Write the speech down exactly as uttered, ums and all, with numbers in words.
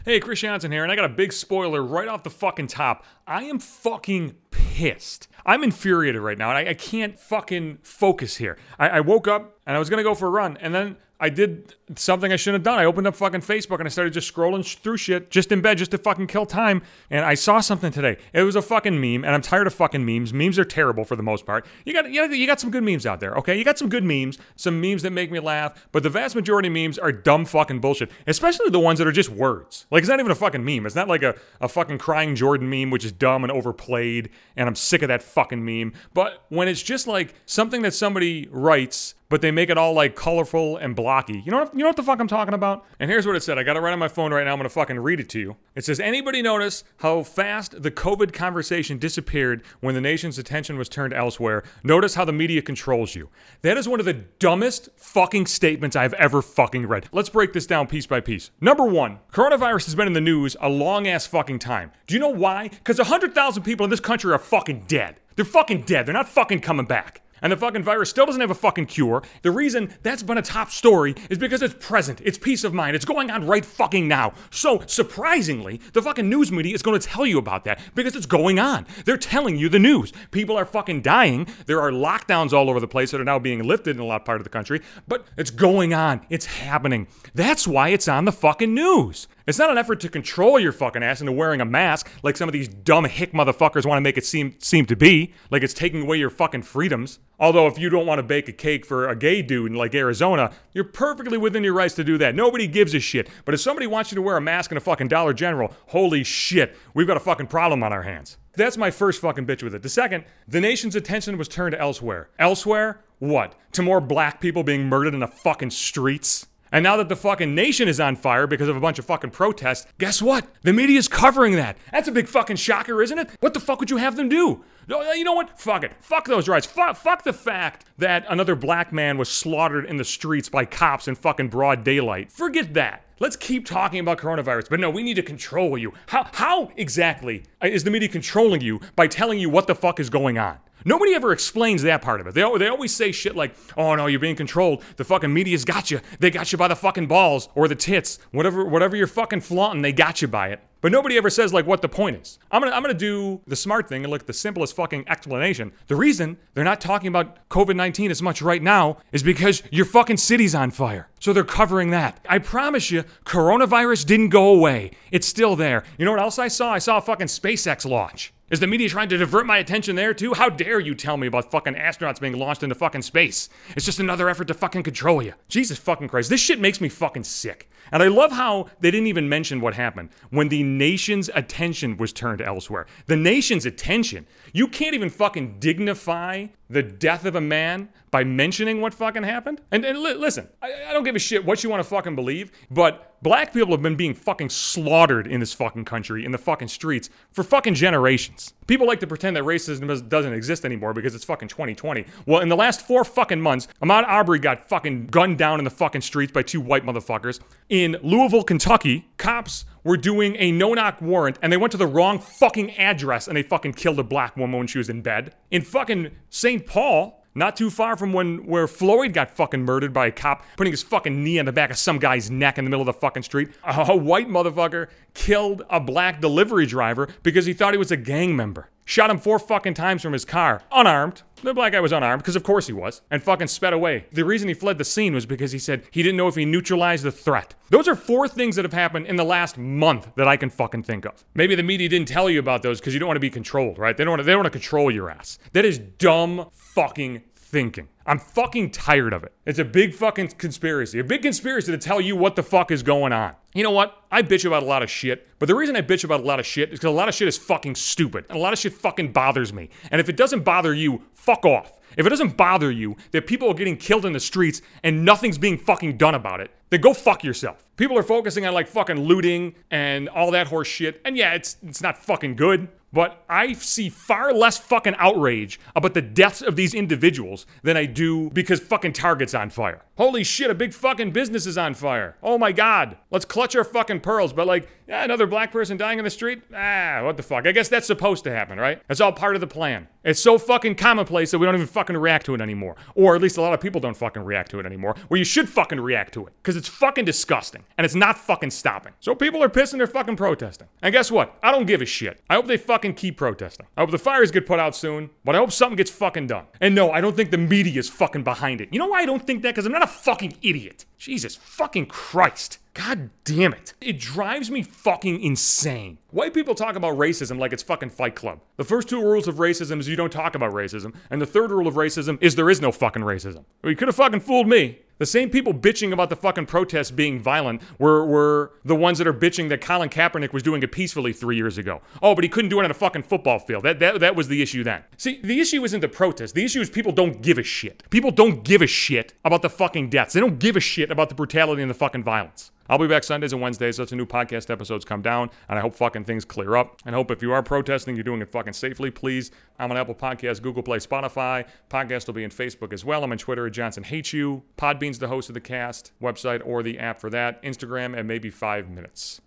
Hey, Chris Johnson here, and I got a big spoiler right off the fucking top. I am fucking pissed. I'm infuriated right now, and I, I can't fucking focus here. I, I woke up, and I was gonna go for a run, and then I did something I shouldn't have done. I opened up fucking Facebook and I started just scrolling sh- through shit just in bed just to fucking kill time. And I saw something today. It was a fucking meme, and I'm tired of fucking memes. Memes are terrible for the most part. You got, you got, you got some good memes out there, okay? You got some good memes, some memes that make me laugh, but the vast majority of memes are dumb fucking bullshit, especially the ones that are just words. Like, it's not even a fucking meme. It's not like a, a fucking crying Jordan meme, which is dumb and overplayed, and I'm sick of that fucking meme. But when it's just like something that somebody writes, but they make it all like colorful and blocky. You know what, you know what the fuck I'm talking about? And here's what it said. I got it right on my phone right now. I'm gonna fucking read it to you. It says, anybody notice how fast the COVID conversation disappeared when the nation's attention was turned elsewhere? Notice how the media controls you. That is one of the dumbest fucking statements I've ever fucking read. Let's break this down piece by piece. Number one, coronavirus has been in the news a long ass fucking time. Do you know why? Because one hundred thousand people in this country are fucking dead. They're fucking dead. They're not fucking coming back. And the fucking virus still doesn't have a fucking cure. The reason that's been a top story is because it's present. It's peace of mind. It's going on right fucking now. So, surprisingly, the fucking news media is going to tell you about that because it's going on. They're telling you the news. People are fucking dying. There are lockdowns all over the place that are now being lifted in a lot part of the country. But it's going on. It's happening. That's why it's on the fucking news. It's not an effort to control your fucking ass into wearing a mask like some of these dumb hick motherfuckers want to make it seem seem to be. Like it's taking away your fucking freedoms. Although if you don't want to bake a cake for a gay dude in like Arizona, you're perfectly within your rights to do that. Nobody gives a shit. But if somebody wants you to wear a mask in a fucking Dollar General, holy shit, we've got a fucking problem on our hands. That's my first fucking bitch with it. The second, the nation's attention was turned elsewhere. Elsewhere? What? To more black people being murdered in the fucking streets? And now that the fucking nation is on fire because of a bunch of fucking protests, guess what? The media's covering that. That's a big fucking shocker, isn't it? What the fuck would you have them do? You know what? Fuck it. Fuck those rights. Fuck, fuck the fact that another black man was slaughtered in the streets by cops in fucking broad daylight. Forget that. Let's keep talking about coronavirus, but no, we need to control you. How, how exactly is the media controlling you by telling you what the fuck is going on? Nobody ever explains that part of it. They, they always say shit like, oh no, you're being controlled. The fucking media's got you. They got you by the fucking balls or the tits. Whatever whatever you're fucking flaunting, they got you by it. But nobody ever says like what the point is. I'm gonna I'm gonna do the smart thing and look at the simplest fucking explanation. The reason they're not talking about covid nineteen as much right now is because your fucking city's on fire. So they're covering that. I promise you, coronavirus didn't go away. It's still there. You know what else I saw? I saw a fucking SpaceX launch. Is the media trying to divert my attention there too? How dare you tell me about fucking astronauts being launched into fucking space? It's just another effort to fucking control you. Jesus fucking Christ. This shit makes me fucking sick. And I love how they didn't even mention what happened when the nation's attention was turned elsewhere. The nation's attention. You can't even fucking dignify the death of a man by mentioning what fucking happened? And, and li- listen, I, I don't give a shit what you want to fucking believe, but black people have been being fucking slaughtered in this fucking country, in the fucking streets, for fucking generations. People like to pretend that racism doesn't exist anymore because it's fucking twenty twenty. Well, in the last four fucking months, Ahmaud Arbery got fucking gunned down in the fucking streets by two white motherfuckers. In Louisville, Kentucky, cops were doing a no-knock warrant and they went to the wrong fucking address and they fucking killed a black woman when she was in bed. In fucking Saint Paul, not too far from when where Floyd got fucking murdered by a cop putting his fucking knee on the back of some guy's neck in the middle of the fucking street. A white motherfucker killed a black delivery driver because he thought he was a gang member. Shot him four fucking times from his car, unarmed. The black guy was unarmed, because of course he was, and fucking sped away. The reason he fled the scene was because he said he didn't know if he neutralized the threat. Those are four things that have happened in the last month that I can fucking think of. Maybe the media didn't tell you about those because you don't want to be controlled, right? They don't want to, they don't want to control your ass. That is dumb fucking thinking. I'm fucking tired of it. It's a big fucking conspiracy. A big conspiracy to tell you what the fuck is going on. You know what? I bitch about a lot of shit, but the reason I bitch about a lot of shit is because a lot of shit is fucking stupid, and a lot of shit fucking bothers me. And if it doesn't bother you, fuck off. If it doesn't bother you that people are getting killed in the streets and nothing's being fucking done about it, then go fuck yourself. People are focusing on like fucking looting and all that horse shit, and yeah, it's it's not fucking good. But I see far less fucking outrage about the deaths of these individuals than I do because fucking Target's on fire. Holy shit, a big fucking business is on fire. Oh my God. Let's clutch our fucking pearls. But like, Yeah, another black person dying in the street? Ah, what the fuck? I guess that's supposed to happen, right? That's all part of the plan. It's so fucking commonplace that we don't even fucking react to it anymore. Or at least a lot of people don't fucking react to it anymore. Where you should fucking react to it. Because it's fucking disgusting. And it's not fucking stopping. So people are pissed and they're fucking protesting. And guess what? I don't give a shit. I hope they fucking keep protesting. I hope the fires get put out soon. But I hope something gets fucking done. And no, I don't think the media's fucking behind it. You know why I don't think that? Because I'm not a fucking idiot. Jesus fucking Christ. God damn it. It drives me fucking insane. White people talk about racism like it's fucking Fight Club. The first two rules of racism is you don't talk about racism. And the third rule of racism is there is no fucking racism. Well, you could have fucking fooled me. The same people bitching about the fucking protests being violent were, were the ones that are bitching that Colin Kaepernick was doing it peacefully three years ago. Oh, but he couldn't do it on a fucking football field. That, that, that was the issue then. See, the issue isn't the protest. The issue is people don't give a shit. People don't give a shit about the fucking deaths. They don't give a shit about the brutality and the fucking violence. I'll be back Sundays and Wednesdays, so it's a new podcast episodes come down, and I hope fucking things clear up. And I hope if you are protesting, you're doing it fucking safely, please. I'm on Apple Podcasts, Google Play, Spotify. Podcast will be in Facebook as well. I'm on Twitter at Johnson Hates You. Podbean's the host of the cast, website or the app for that. Instagram at maybe five minutes.